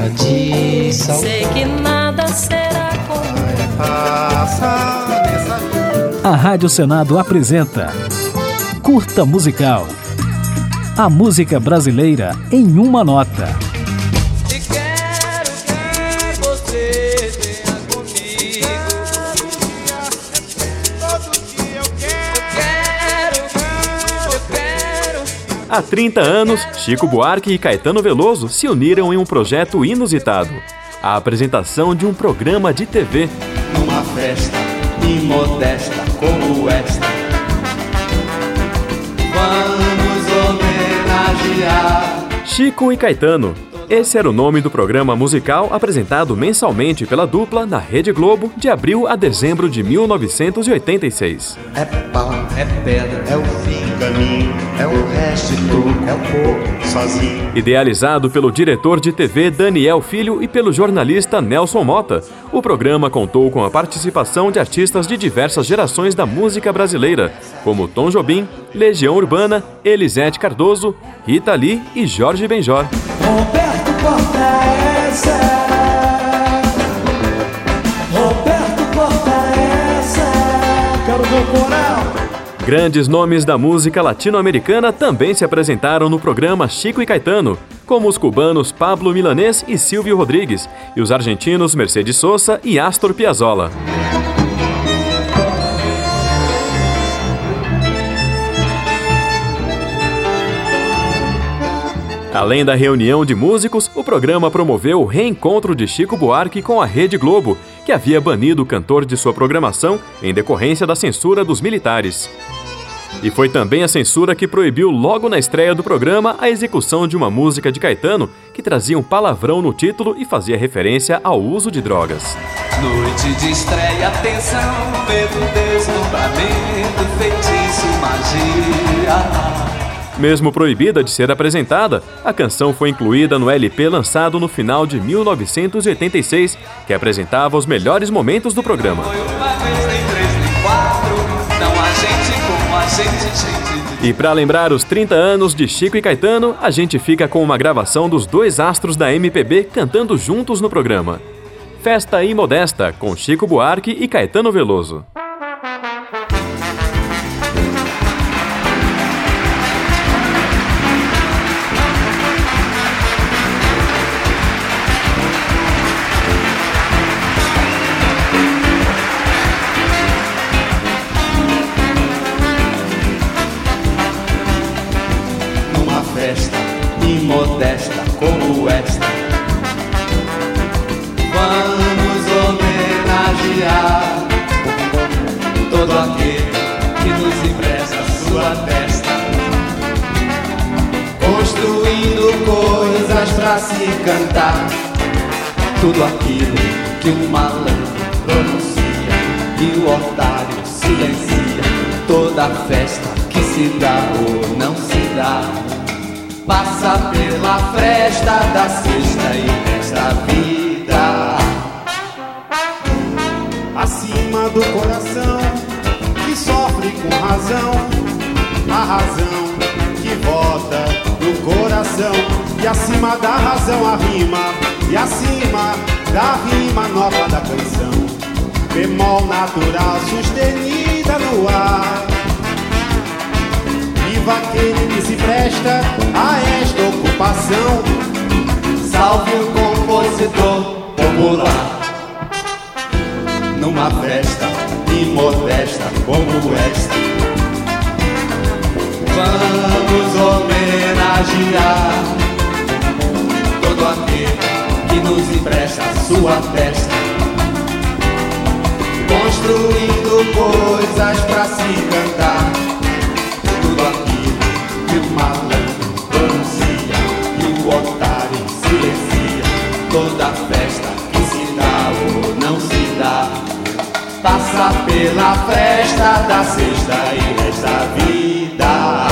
de saudade. Sei que nada será como passa nessa vida. A Rádio Senado apresenta Curta Musical. A música brasileira em uma nota. E quero que você tenha comigo. Todo dia eu quero. Há 30 anos, Chico Buarque e Caetano Veloso se uniram em um projeto inusitado: a apresentação de um programa de TV. Numa festa imodesta como esta, vamos homenagear Chico e Caetano. Esse era o nome do programa musical apresentado mensalmente pela dupla na Rede Globo de abril a dezembro de 1986. É pau, é pedra, é o fim, caminho, é o resto e tudo, é o povo sozinho. Idealizado pelo diretor de TV Daniel Filho e pelo jornalista Nelson Mota, o programa contou com a participação de artistas de diversas gerações da música brasileira, como Tom Jobim, Legião Urbana, Elisete Cardoso, Rita Lee e Jorge Benjor. Roberto Cortez, quero ver o coral. Grandes nomes da música latino-americana também se apresentaram no programa Chico e Caetano, como os cubanos Pablo Milanés e Silvio Rodrigues, e os argentinos Mercedes Sosa e Astor Piazzolla. Além da reunião de músicos, o programa promoveu o reencontro de Chico Buarque com a Rede Globo, que havia banido o cantor de sua programação em decorrência da censura dos militares. E foi também a censura que proibiu logo na estreia do programa a execução de uma música de Caetano que trazia um palavrão no título e fazia referência ao uso de drogas. Noite de estreia, atenção, medo, deslumbramento, feitiço, magia. Mesmo proibida de ser apresentada, a canção foi incluída no LP lançado no final de 1986, que apresentava os melhores momentos do programa. Foi uma vez, nem três, nem quatro, não há gente como a gente. E para lembrar os 30 anos de Chico e Caetano, a gente fica com uma gravação dos dois astros da MPB cantando juntos no programa. Festa Imodesta, com Chico Buarque e Caetano Veloso. Festa imodesta como esta, vamos homenagear todo aquele que nos empresta sua testa, construindo coisas pra se cantar, tudo aquilo que o malandro pronuncia e o otário silencia, toda festa que se dá ou não se dá passa pela fresta da sexta e desta vida. Acima do coração que sofre com razão, a razão que vota no coração. E acima da razão a rima, e acima da rima a nota da canção. Bemol natural sustenida no ar. Viva aquele que se presta a esta ocupação. Salve o compositor popular. Numa festa imodesta como esta, vamos homenagear todo aquele que nos empresta sua testa, construindo coisas pra se cantar, tudo aquilo que o malandro pronuncia e o otário silencia, toda festa que se dá ou não se dá passa pela festa da sexta e desta vida.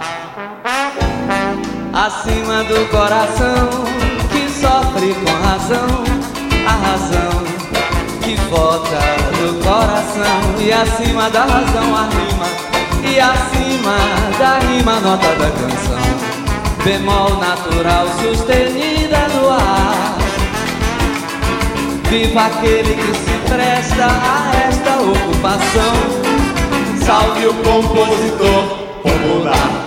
Acima do coração que sofre com razão, a razão que vota no coração. E acima da razão a rima, e acima da rima a nota da canção. Bemol natural sustenida no ar. Viva aquele que se presta a esta ocupação. Salve o compositor popular.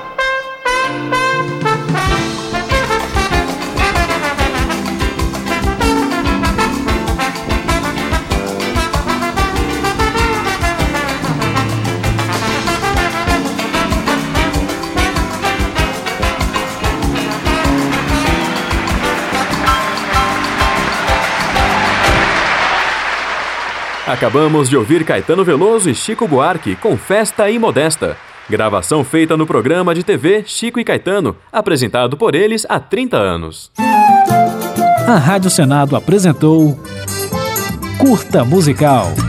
Acabamos de ouvir Caetano Veloso e Chico Buarque com Festa Imodesta. Gravação feita no programa de TV Chico e Caetano, apresentado por eles há 30 anos. A Rádio Senado apresentou Curta Musical.